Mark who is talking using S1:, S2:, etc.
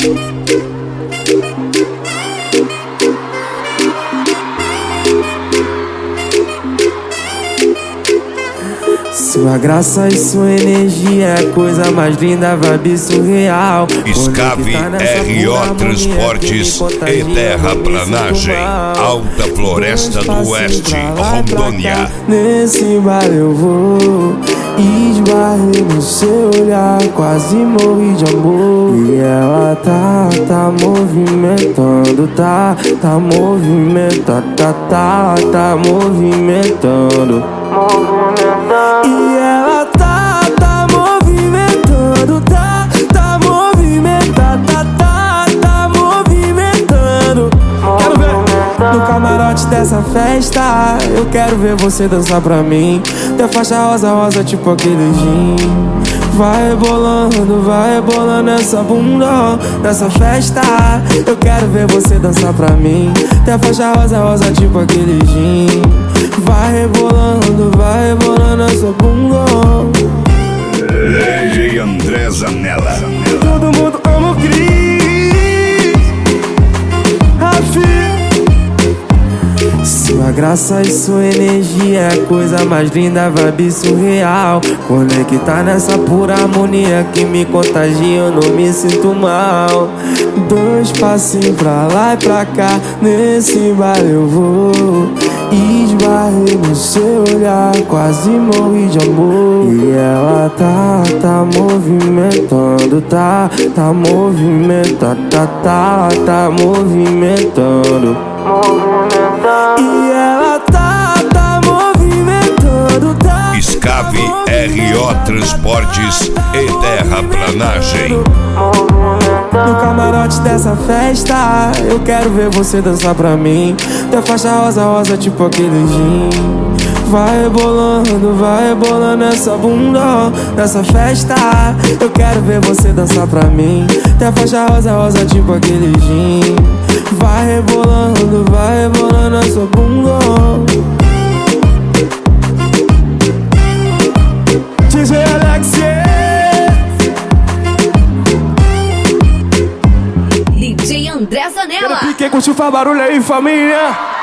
S1: Sua graça e sua energia é a coisa mais linda, vibe surreal.
S2: Scave RO Transportes e Terraplanagem, Alta Floresta do Oeste, Rondônia.
S1: Nesse baile eu vou, esbarrei no seu olhar, quase morri de amor. E ela tá movimentando, tá movimentando, tá movimentando. E ela tá movimentando, tá movimentando, tá movimentando. Quero ver no camarote dessa festa, eu quero ver você dançar pra mim. Teu faixa rosa, tipo aquele gin. Vai rebolando essa bunda nessa festa. Eu quero ver você dançar pra mim. Teu faixa rosa, tipo aquele gin. Vai rebolando essa bunda.
S2: DJ André Zanella.
S1: Todo mundo ama o Cris, Rafi. Sua graça e sua energia é a coisa mais linda, vibe surreal. Conectar nessa pura harmonia que me contagia, eu não me sinto mal. Dois passinhos pra lá e pra cá, nesse baile eu vou. Esbarrei no seu olhar, quase morri de amor. E ela tá movimentando, tá movimentando, tá movimentando. E ela tá movimentando, tá
S2: Scave RO Transportes e Terraplanagem.
S1: No camarote dessa festa, eu quero ver você dançar pra mim. Teu faixa rosa, tipo aquele gin. Vai rebolando essa bunda nessa festa. Eu quero ver você dançar pra mim. Teu faixa rosa, tipo aquele gin. Vai rebolando essa bunda. DJ Alexia.
S3: DJ André Zanella.
S1: Quero pique, curtiu, faz barulho aí, família.